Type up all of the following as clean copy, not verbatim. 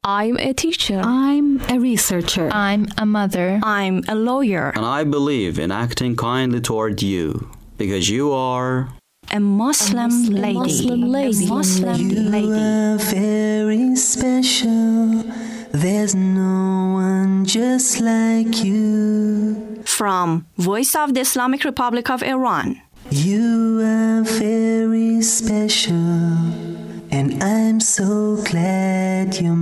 I'm a teacher. I'm a researcher. I'm a mother. I'm a lawyer. And I believe in acting kindly toward you, because you are a Muslim lady. You are very special. There's no one just like you. From Voice of the Islamic Republic of Iran. You are very special, and I'm so glad you're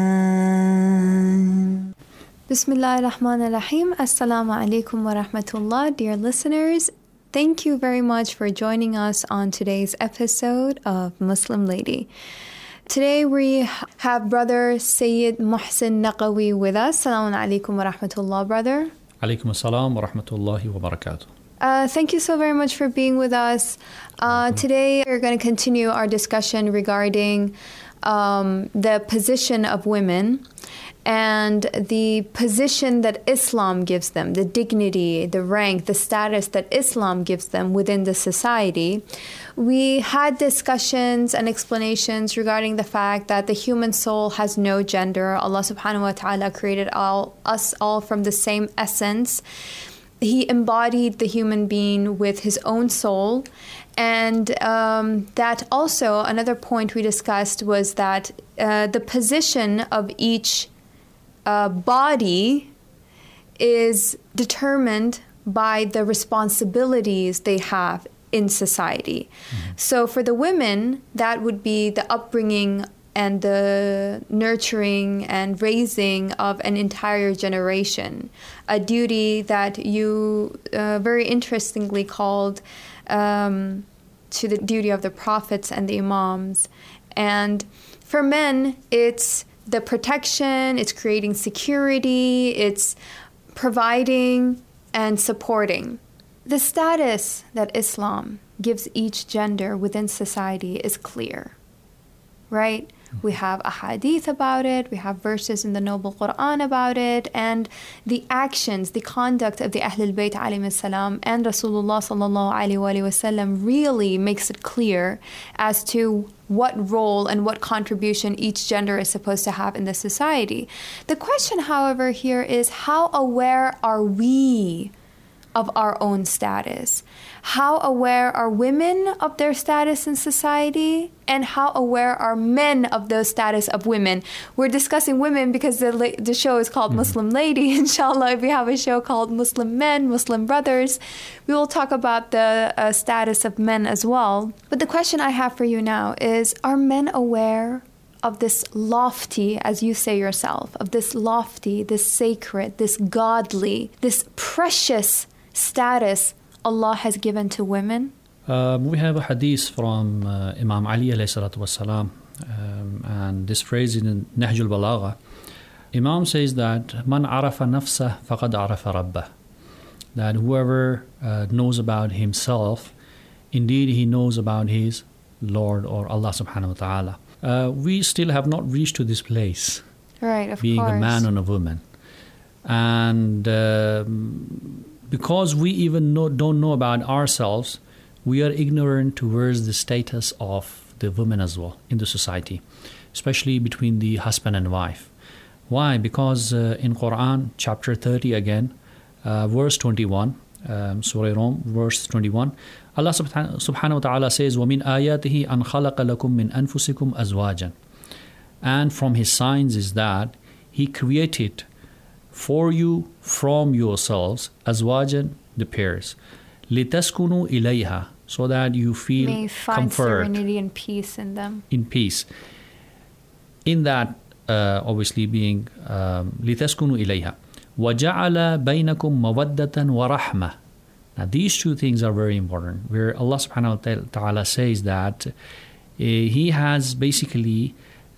mine. Bismillah ar-Rahman ar-Rahim. Assalamu alaikum wa rahmatullah. Dear listeners, thank you very much for joining us on today's episode of Muslim Lady. Today we have Brother Sayyid Muhsin Naqawi with us. Assalamu alaikum wa rahmatullah, brother. Alaikum assalam wa rahmatullahi wa barakatuh. Thank you so very much for being with us. Today we're going to continue our discussion regarding the position of women and the position that Islam gives them, the dignity, the rank, the status that Islam gives them within the society. We had discussions and explanations regarding the fact that the human soul has no gender. Allah subhanahu wa ta'ala created us all from the same essence. He embodied the human being with his own soul. And that also, another point we discussed was that the position of each body is determined by the responsibilities they have in society. So for the women, that would be the upbringing and the nurturing and raising of an entire generation, a duty that you very interestingly called to the duty of the prophets and the imams. And for men, it's the protection, it's creating security, it's providing and supporting. The status that Islam gives each gender within society is clear, right? We have a hadith about it, we have verses in the Noble Quran about it, and the actions, the conduct of the Ahlul Bayt alayhi salam and Rasulullah sallallahu alayhi wa sallam really makes it clear as to what role and what contribution each gender is supposed to have in the society. The question, however, here is how aware are we of our own status? How aware are women of their status in society? And how aware are men of the status of women? We're discussing women because the show is called Muslim Lady. Inshallah, if we have a show called Muslim Men, Muslim Brothers, we will talk about the status of men as well. But the question I have for you now is, are men aware of this lofty, as you say yourself, of this lofty, this sacred, this godly, this precious status Allah has given to women? We have a hadith from Imam Ali alayhi salatu wasalam, and this phrase in Nahj al-Balagha. Imam says that Man arafa nafsah faqad arafa rabbah, that whoever knows about himself, indeed he knows about his Lord or Allah subhanahu wa ta'ala. We still have not reached to this place, right? Of being course. a man and a woman, and because we even don't know about ourselves, we are ignorant towards the status of the women as well in the society, especially between the husband and wife. Why? Because in Quran, chapter 30 again, verse 21, Surah Rum, verse 21, Allah subhanahu wa ta'ala says, وَمِنْ آيَاتِهِ أَنْ خَلَقَ لَكُم مِّنْ أَنفُسِكُمْ أَزْوَاجًا. And from His signs is that He created for you from yourselves azwajan, the pairs, litaskunu ilayha, so that you feel may find comfort, serenity and peace in them. In peace. In that, obviously being litaskunu ilayha, وَجَعَلَ بَيْنَكُمْ مَوَدَّةً وَرَحْمَةً. Now these two things are very important, where Allah subhanahu wa ta'ala says that He has basically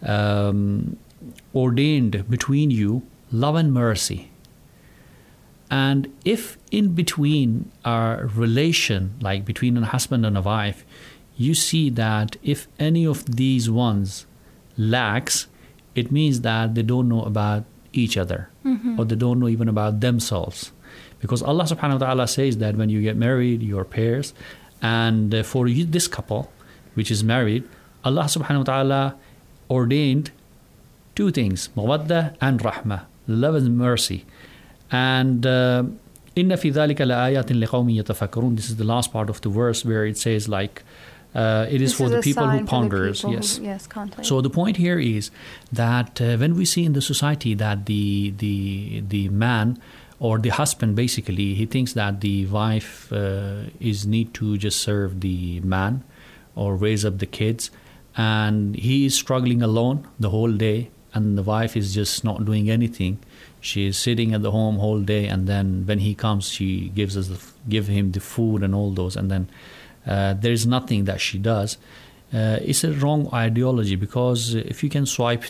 ordained between you love and mercy. And if in between our relation, like between a husband and a wife, you see that if any of these ones lacks, it means that they don't know about each other, or they don't know even about themselves. Because Allah subhanahu wa ta'ala says that when you get married, you're pairs, and for you, this couple, which is married, Allah subhanahu wa ta'ala ordained two things, mawadda and rahmah, love and mercy. And inna fi dhalika la'ayatin liqawmin yatafakkarun. This is the last part of the verse where it says like, it is for the people who ponders. Yes, contemplate. So the point here is that when we see in the society that the man or the husband, basically, he thinks that the wife is need to just serve the man or raise up the kids, and he is struggling alone the whole day, and the wife is just not doing anything. She is sitting at the home whole day, and then when he comes, she give him the food and all those, and then there is nothing that she does. It's a wrong ideology, because if you can swipe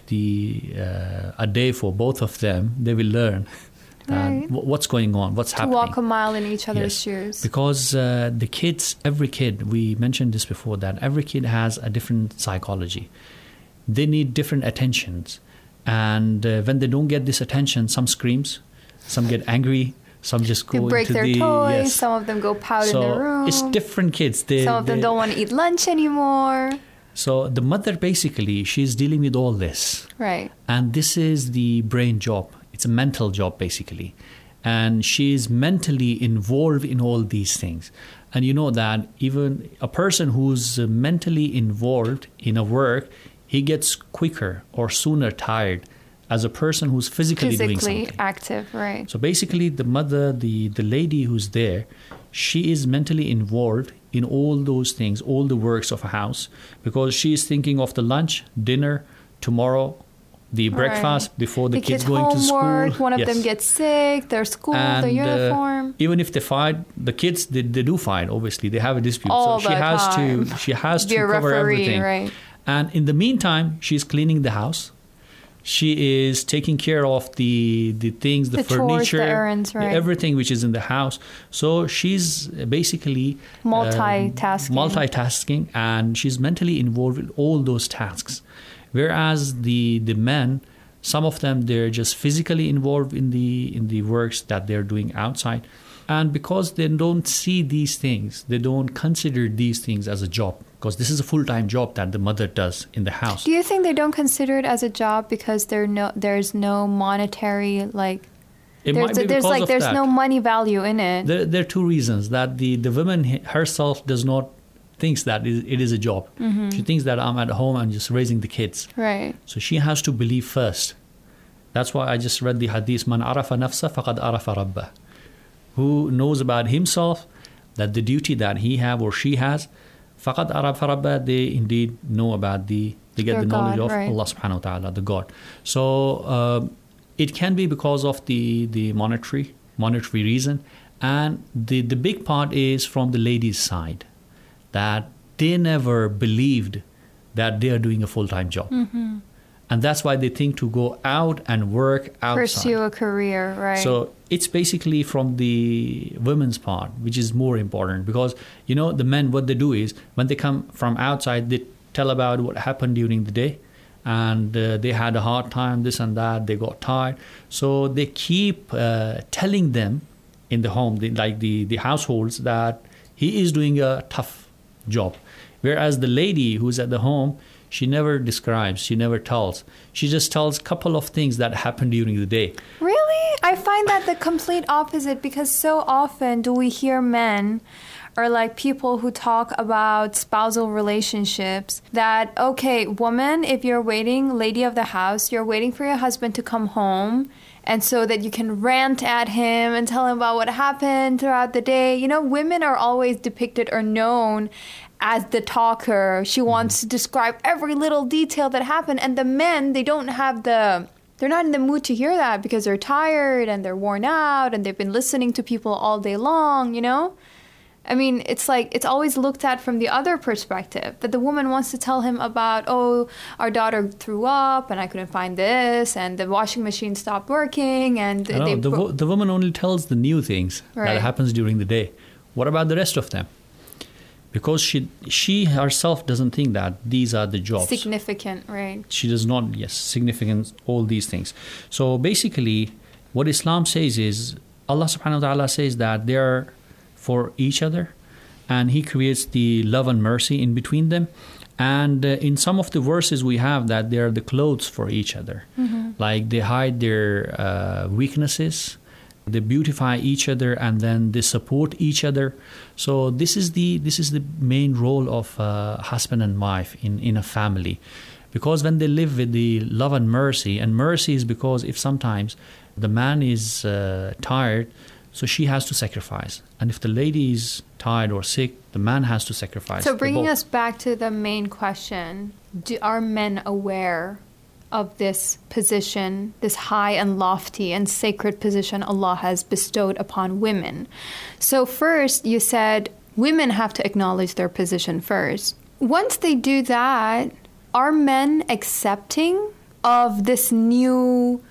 a day for both of them, they will learn what's going on, what's happening. To walk a mile in each other's shoes. Because the kids, every kid, we mentioned this before, that every kid has a different psychology. They need different attentions. And when they don't get this attention, some screams, some get angry, some just go they break into their toys, some of them go pout in their room. It's different kids. Some of them don't want to eat lunch anymore. So the mother, basically, she's dealing with all this. Right. And this is the brain job. It's a mental job, basically. And she's mentally involved in all these things. And you know that even a person who's mentally involved in a work, he gets quicker or sooner tired as a person who's physically doing something. Physically active, right. So basically, the mother, the lady who's there, she is mentally involved in all those things, all the works of a house, because she is thinking of the lunch, dinner, tomorrow, the breakfast, before the kids going to school. One of them gets sick, their school, and, their uniform. Even if they fight, the kids, they do fight, obviously. They have a dispute. All so she has to cover referee, everything. Right. And in the meantime, she's cleaning the house. She is taking care of the things, the furniture, chores, the errands, right. Everything which is in the house. So she's basically multitasking, and she's mentally involved in all those tasks. Whereas the men, some of them, they're just physically involved in the works that they're doing outside. And because they don't see these things, they don't consider these things as a job, because this is a full-time job that the mother does in the house. Do you think they don't consider it as a job because there's no monetary, like, there's no money value in it? There are two reasons. That the woman herself does not thinks that it is a job. Mm-hmm. She thinks that I'm at home and just raising the kids. Right. So she has to believe first. That's why I just read the hadith, Man arafa nafsa faqad arafa rabbah. Who knows about himself, that the duty that he have or she has, faqad arafa rabbah, they indeed know about they get the knowledge of Allah subhanahu wa ta'ala, the God. So it can be because of the monetary reason. And the big part is from the ladies' side, that they never believed that they are doing a full-time job. Mm-hmm. And that's why they think to go out and work outside. Pursue a career, right. So it's basically from the women's part, which is more important. Because, the men, what they do is, when they come from outside, they tell about what happened during the day. And they had a hard time, this and that, they got tired. So they keep telling them in the home, the households, that he is doing a tough job. Whereas the lady who's at the home, she never describes, she never tells. She just tells a couple of things that happened during the day. Really? I find that the complete opposite, because so often do we hear men or like people who talk about spousal relationships that, okay, woman, if you're waiting, lady of the house, you're waiting for your husband to come home, and so that you can rant at him and tell him about what happened throughout the day. Women are always depicted or known as the talker. She wants to describe every little detail that happened. And the men, they're not in the mood to hear that, because they're tired and they're worn out and they've been listening to people all day long, I mean, it's like, it's always looked at from the other perspective, that the woman wants to tell him about, our daughter threw up and I couldn't find this, and the washing machine stopped working, and the woman only tells the new things that happens during the day. What about the rest of them? Because she herself doesn't think that these are the jobs. Significant, right? She does not, significant, all these things. So basically, what Islam says is, Allah subhanahu wa ta'ala says that they are for each other, and He creates the love and mercy in between them. And in some of the verses we have that they are the clothes for each other. Like they hide their weaknesses, they beautify each other, and then they support each other. So this is the main role of husband and wife in a family. Because when they live with the love and mercy is because if sometimes the man is tired, so she has to sacrifice. And if the lady is tired or sick, the man has to sacrifice. So bringing us back to the main question, are men aware of this position, this high and lofty and sacred position Allah has bestowed upon women? So first, you said women have to acknowledge their position first. Once they do that, are men accepting of this new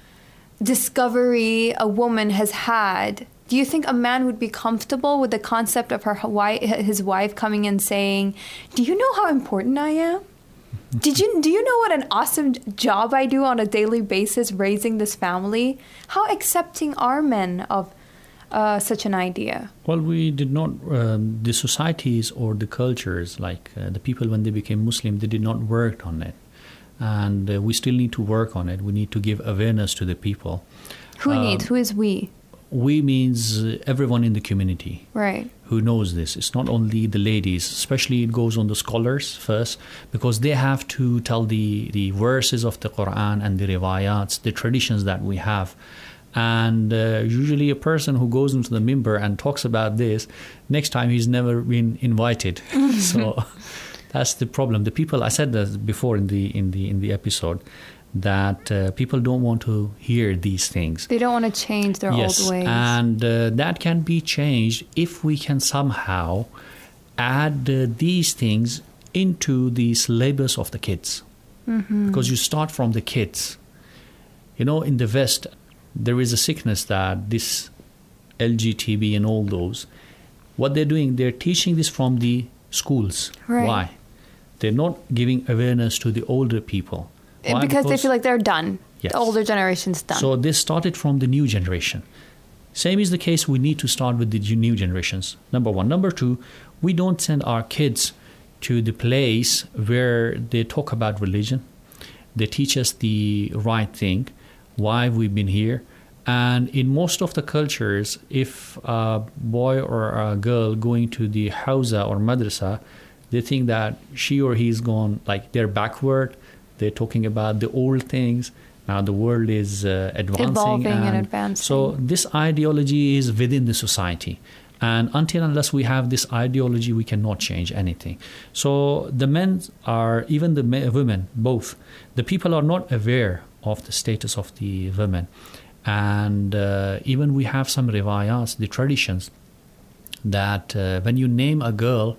discovery a woman has had? Do you think a man would be comfortable with the concept of his wife coming and saying, "Do you know how important I am? Do you know what an awesome job I do on a daily basis raising this family?" How accepting are men of such an idea? Well, we did not, the societies or the cultures, like the people when they became Muslim, they did not work on it. And we still need to work on it. We need to give awareness to the people. Who needs? Who is we? We means everyone in the community. Right. Who knows this. It's not only the ladies, especially it goes on the scholars first, because they have to tell the verses of the Quran and the riwayats, the traditions that we have. And usually a person who goes into the minbar and talks about this, next time he's never been invited. So that's the problem. The people, I said that before in the episode, that people don't want to hear these things. They don't want to change their old ways. And that can be changed if we can somehow add these things into the syllabus of the kids. Because you start from the kids. You know, in the West, there is a sickness that this LGTB and all those, what they're doing, they're teaching this from the schools. Right. Why? They're not giving awareness to the older people. Why? Because they feel like they're done. Yes. The older generation's done. So this started from the new generation. Same is the case, we need to start with the new generations. Number one. Number two, we don't send our kids to the place where they talk about religion. They teach us the right thing, why we've been here. And in most of the cultures, if a boy or a girl going to the hawza or madrasa, they think that she or he's gone, like they're backward. They're talking about the old things. Now the world is advancing. Evolving and advancing. So this ideology is within the society. And unless we have this ideology, we cannot change anything. So the men are, even the women, both. The people are not aware of the status of the women. And even we have some riwayats, the traditions, that when you name a girl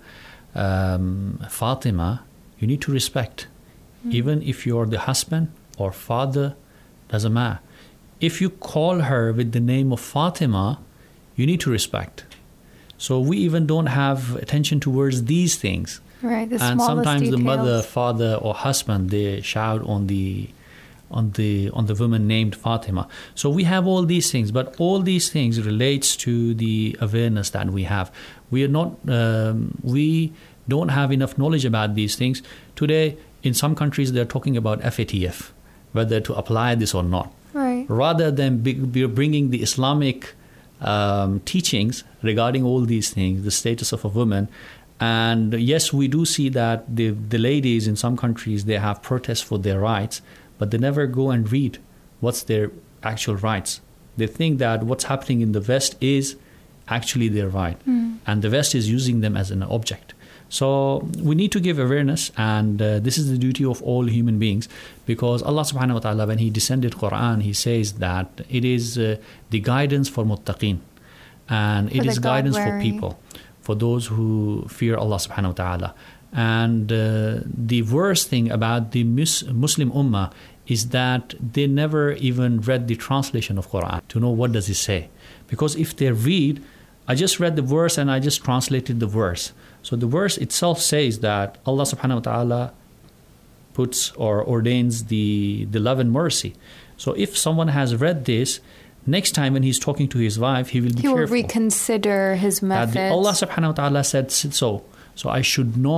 Fatima, you need to respect. Even if you're the husband or father, doesn't matter. If you call her with the name of Fatima, you need to respect. So we even don't have attention towards these things. Right, the and smallest sometimes details. the mother, father, or husband, they shout on the woman named Fatima. So we have all these things, but all these things relates to the awareness that we have. We are not. We don't have enough knowledge about these things today. In some countries, they're talking about FATF, whether to apply this or not. Right. Rather than bringing the Islamic teachings regarding all these things, the status of a woman. And yes, we do see that the ladies in some countries, they have protests for their rights, but they never go and read what's their actual rights. They think that what's happening in the West is actually their right. And the West is using them as an object. So we need to give awareness, and this is the duty of all human beings, because Allah subhanahu wa ta'ala, when He descended Quran, He says that it is the guidance for muttaqeen, and it is guidance for people, for those who fear Allah subhanahu wa ta'ala. And the worst thing about the Muslim ummah is that they never even read the translation of Quran to know what does it say. Because if they read, I just read the verse and I just translated the verse. So the verse itself says that Allah subhanahu wa ta'ala puts or ordains the love and mercy. So if someone has read this, next time when he's talking to his wife, he will be careful. He will reconsider his methods. Allah subhanahu wa ta'ala said so. So I should not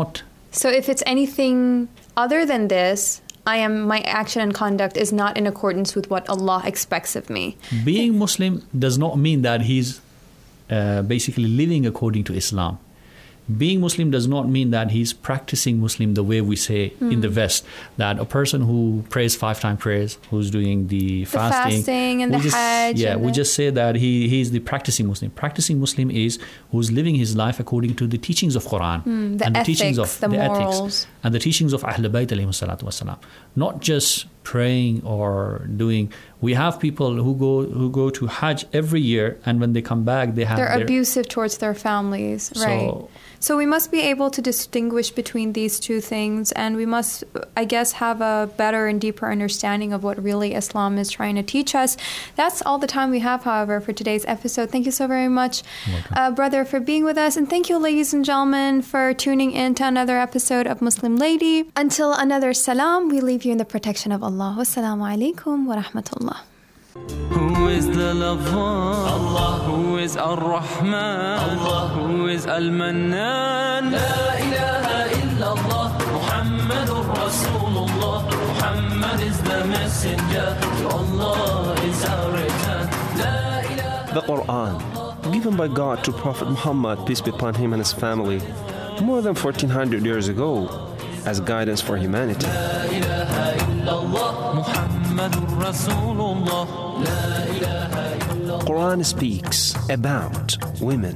So if it's anything other than this, my action and conduct is not in accordance with what Allah expects of me. Being Muslim does not mean that he's basically living according to Islam. Being Muslim does not mean that he's practicing Muslim the way we say in the West, that a person who prays 5-time prayers, who's doing the fasting and the Hajj. Yeah, we just say that he's the practicing Muslim. Practicing Muslim is who's living his life according to the teachings of Quran. The and ethics, the teachings of the morals. ethics and the teachings of Ahlul Bayt alayhi salatu wasalam. Not just praying or doing. We have people who go to Hajj every year, and when they come back, they're abusive towards their families, right? So we must be able to distinguish between these two things, and we must, I guess, have a better and deeper understanding of what really Islam is trying to teach us. That's all the time we have, however, for today's episode. Thank you so very much, brother, for being with us, and thank you, ladies and gentlemen, for tuning in to another episode of Muslim Lady. Until another salam, we leave you in the protection of Allah. Wassalamu alaikum wa rahmatullah. Who is the lover? Allah. Who is Ar-Rahman? Allah. Who is Al-Mannan? La ilaha illallah. Muhammadur Rasulullah. Muhammad is the messenger. To Allah is our return. La ilaha. The Quran, given by God to Prophet Muhammad, peace be upon him and his family, more than 1400 years ago, as guidance for humanity. La ilaha illallah. Muhammadur Rasulullah. La ilaha illallah. Quran speaks about women.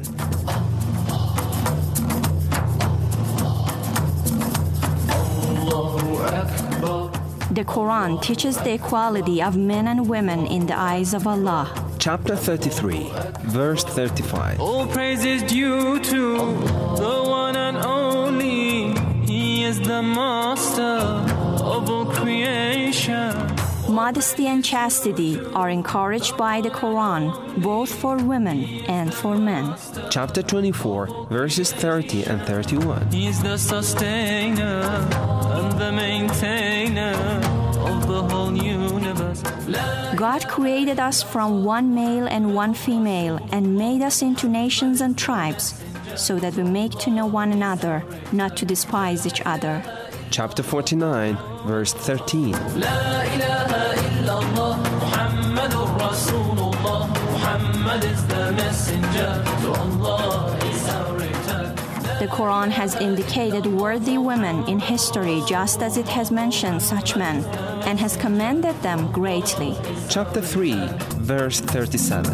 The Quran teaches the equality of men and women in the eyes of Allah. Chapter 33, verse 35. All praise is due to the one and only. He is the master of all creation. Modesty and chastity are encouraged by the Quran, both for women and for men. Chapter 24, verses 30 and 31. He is the sustainer and the maintainer of the whole universe. God created us from one male and one female and made us into nations and tribes, so that we make to know one another, not to despise each other. Chapter 49, verse 13. La ilaha illallah, Muhammadur Rasulullah. Muhammad is the messenger. To Allah is our return. The Quran has indicated worthy women in history just as it has mentioned such men, and has commended them greatly. Chapter 3, verse 37.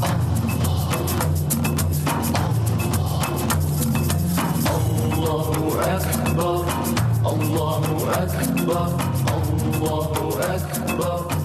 Allahu Akbar, Allahu Akbar, Allahu Akbar.